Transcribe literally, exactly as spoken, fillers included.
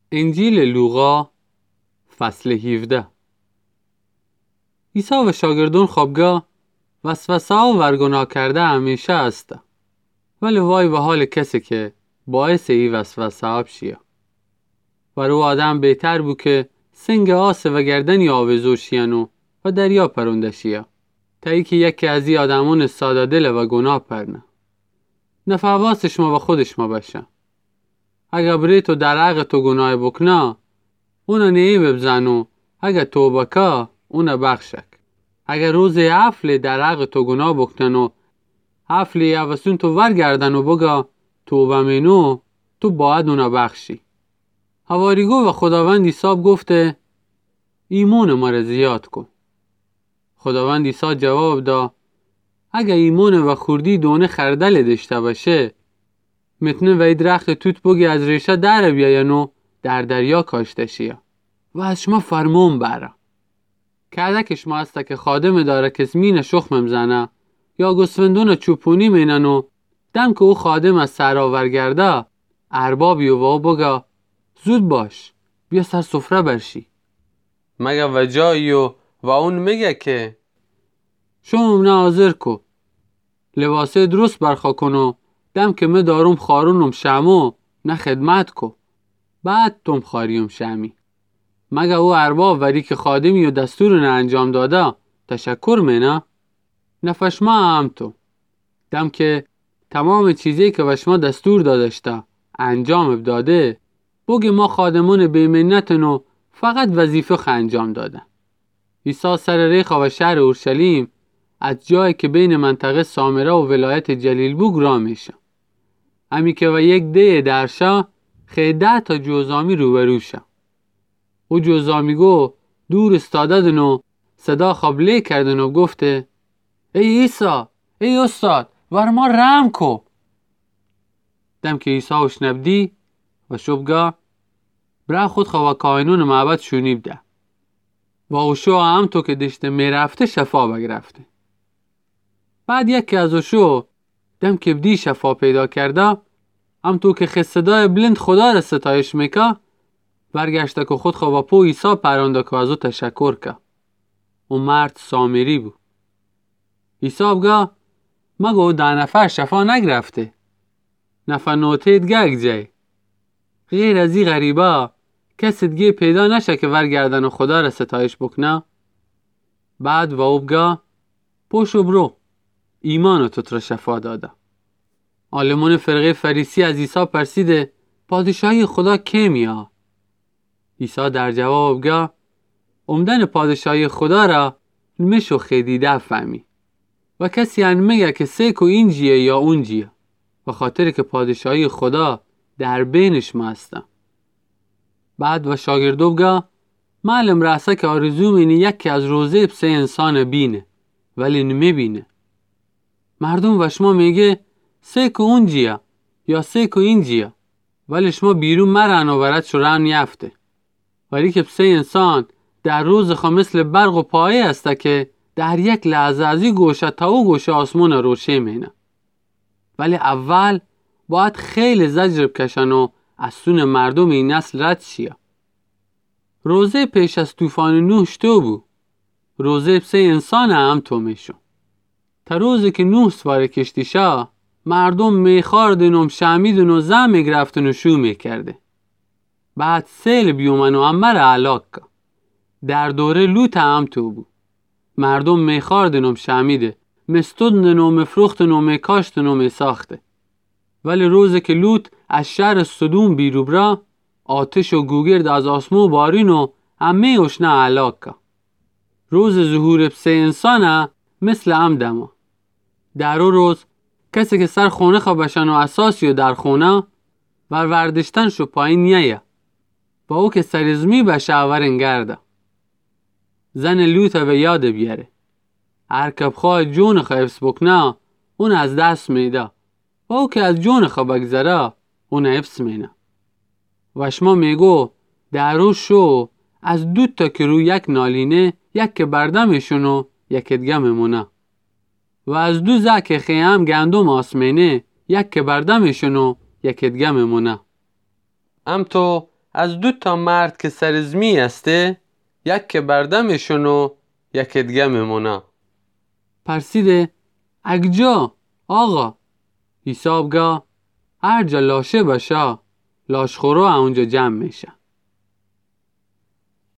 انجیل لوقا فصل هفده. عیسی و شاگردان خوابگاه وسوسه ها و ورگناه کرده همیشه است، ولی وای به حال کسی که باعث این وسوسه ها بشیه. و رو آدم بهتر بود که سنگ آسه و گردنی آویزو شیانو و دریا پرونده شیه، تا ای که یکی از این آدمون ساده دل و گناه پرنه نفع واسش ما و خودش ما بشه. اگه بری تو در حق تو گناه بکنه اونا نیه ببزنو، اگه توبه که اونا بخشک. اگه روز حفل در حق تو گناه بکننو حفلی اوستون تو ورگردن و بگا توبه منو، تو باید اونا بخشی. حواریگو و خداوند عیسی گفته ایمان ما را زیاد کن. خداوند عیسی جواب دا اگه ایمان و خوردی دونه خردل داشته باشه میتونه وی درخت توت بگی از ریشه در بیاینو در دریا کاشته شیه و از شما فرمون بره. که اگه شما هسته که خادم داره که زمین شخم مزنه یا گسفندون چوپونی میننو دم که او خادم از سر آورگرده اربابی و او بگه زود باش بیا سر سفره برشی. مگه وجایی و و اون میگه که شما منه حاضر کو لباسه درست برخوا کنو دم که می داروم خارونم شمو نه خدمت کو بعد تم خاریم شمی. مگه او ارباب وری که خادمی و دستور نه انجام داده تشکر منه نفشما هم تو دم که تمام چیزی که وشما دستور دادشته انجام داده بگی ما خادمون بیمنتنو فقط وظیفه خ انجام داده. عیسی سر ریخا و شهر اورشلیم از جایی که بین منطقه سامره و ولایت جلیل بوگ را میشه. امی که و یک ده درشه خیده تا جوزامی روبروشه. او جوزامی گو دور استاده دنو صدا خبله کردن و گفته ای عیسی ای استاد ور ما رحم کو. دم که عیسی و شنبدی و شبگاه برا خود خواه کائنون معبد شونیب ده و اوشو هم تو که دشته میرفته شفا بگرفته. بعد یکی از اوشو دم که بدی شفا پیدا کرده هم تو که خصدای بلند خدا را ستایش میکه برگشته که خود خواه پو عیسی پرانده که از او تشکر که. او مرد سامری بود. عیسی بگه مگه ده نفر شفا نگرفته نفر نوتید گگ جای غیر از این غریبه کسی دیگه پیدا نشه که ورگردن و خدا را ستایش بکنه. بعد و او بگه پوشو برو ایمان تو تر شفا داده. عالمان فرقه فریسی از عیسی پرسیده پادشاهی خدا کی میاد؟ عیسی در جواب بگه اومدن پادشاهی خدا را نمیشو خیدیده فهمی و کسی انمیگه که سیکو این جیه یا اون جیه و خاطر که پادشاهی خدا در بینش ما هستم. بعد و شاگردو بگه معلم راسته که آرزو مینی یکی از روزه بسه انسان بینه ولی نمیبینه. مردم و شما میگه سیکو اون جیه یا سیکو این جیه ولی شما بیرون مرن و برد شران یفته. ولی که بسه انسان در روز خواه مثل برق و پایه هسته که در یک لحظه ازی گوشه تا او گوشه آسمون روشه مینه. ولی اول باید خیلی زجر بکشن و از سون مردم این نسل رد شیه. روزه پیش از طوفان نوح شتو بود. روزه بسه انسان هم تو میشو. تا روزی که نوح سوار کشتی شا مردم میخاردن و شمیدن و زم میگرفتن و شو میکرده. بعد سیل بیومن و امر علاق که در دوره لوط هم تو بود. مردم میخاردن و شمیده مستودن و مفروختن و میکاشتن و میساخته. ولی روزی که لوط از شهر سدوم بیرو برا آتش و گوگرد از آسمو بارین و همه اشنه علاق که روز ظهور بسه انسانه مثل هم دما. در او روز کسی که سر خونه خواه بشن و اساسی و در خونه ور وردشتن شو پایین نیه با او که سرزمی بشه ورنگرده. زن لوط به یاد بیاره ارکب خواه جون خواه حفظ بکنه اون از دست میده و او که از جون خواه بگذره اون حفظ مینه. و شما میگو در او شو از دو تا که رو یک نالینه یک که بردمشون و یک دیگه میمونه و از دو زک خیام گندم آسمینه یک که بردمشون و یک دیگه میمونه. ام تو از دو تا مرد که سرزمی هسته، یک که بردمشون و یک دیگه میمونه. پرسیده اگجا آقا؟ عیسی بگه هر جا لاشه باشه لاشخورو اونجا جمع میشه.